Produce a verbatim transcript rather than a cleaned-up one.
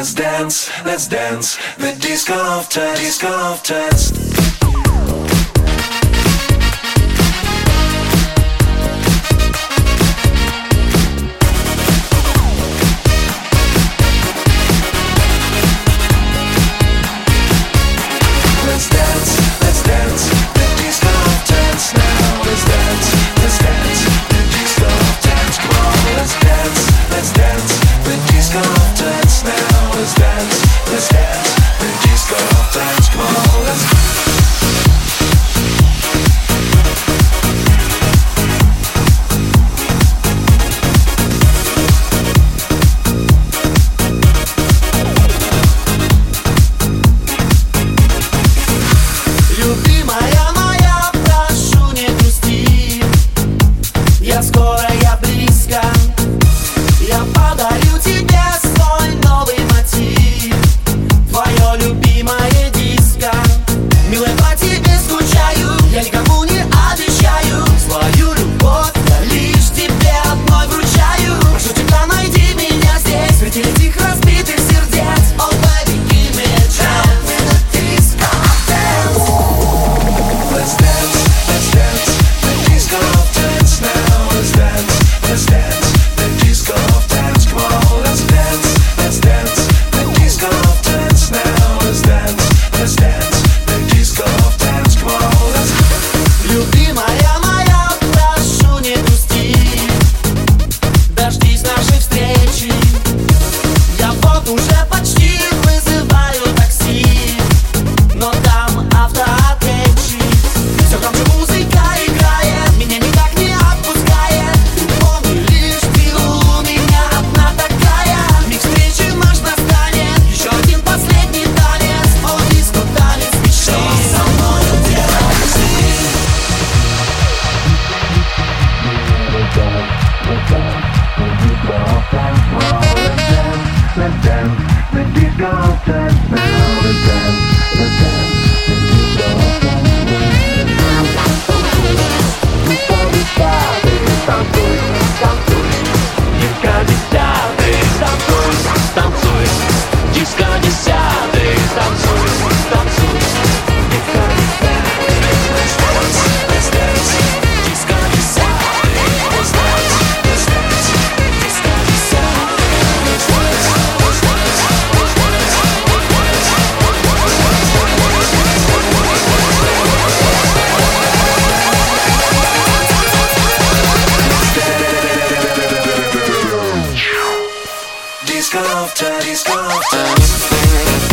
Let's dance, let's dance, the disco of dance, disco of dance. Let's dance, let's dance, the disco of dance now. Let's dance, let's dance, the disco of dance. Come on, let's dance, let's dance, the disco of dance now. Let's dance, let's dance, the disco of dance. Come on, let's. Любимая моя, прошу, не грусти. Я скоро, я близко. Я подарю тебе свой новый мотив. Твое любимое диско. Милая, по тебе скучаю. Я никому не обещаю свою любовь, я лишь тебе одной вручаю. Прошу тебя, найди меня здесь среди этих разбитых сердец. Oh baby, give me a chance. Disco dance. Let's dance, let's dance, the disco of dance now. Let's dance, let's dance, the disco of dance. Come on, let's dance, let's dance, the disco of dance now. Let's dance, let's dance, the disco of dance. Come on, let's. Любимая моя, прошу, не грусти. Дождись нашей встречи. Я вот уже почти вызываю такси, но там автоответчик. Все громче музыка играет, меня никак не отпускает. Помню лишь ты у меня одна такая. Миг встречи наш настанет, еще один последний танец. О, диско, танец мечты. Что со мною делать? Let's dance, the disco of dance now. Let's dance, let's dance, the disco of dance. Танцуй, танцуй, диско десятый. Танцуй, танцуй, диско десятый. Танцуй, танцуй, диско десятый. Let's dance, let's dance, диско десятый. Let's dance, let's dance, диско десятый. Let's dance, let's dance, let's dance, let's dance. Disco of dance, disco of dance.